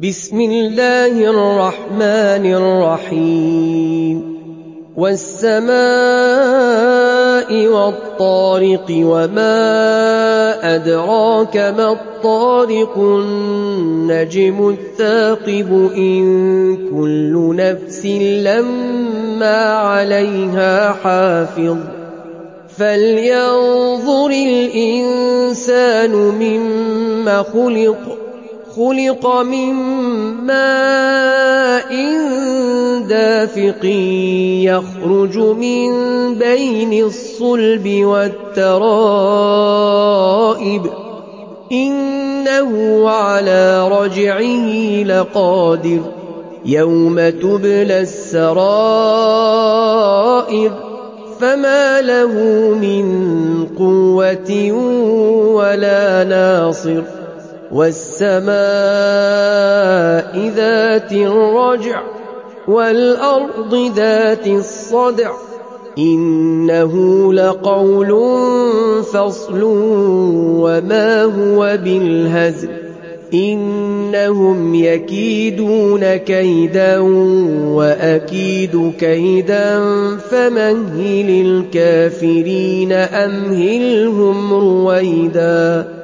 بسم الله الرحمن الرحيم والسماء والطارق وما أدراك ما الطارق النجم الثاقب إن كل نفس لما عليها حافظ فلينظر الإنسان مما خلق من ماء دافق يخرج من بين الصلب والترائب إنه على رجعه لقادر يوم تبلى السرائر فما له من قوة ولا ناصر والسماء ذات الرجع والأرض ذات الصدع إنه لقول فصل وما هو بالهزل إنهم يكيدون كيدا وأكيد كيدا فمهل الكافرين أمهلهم رويدا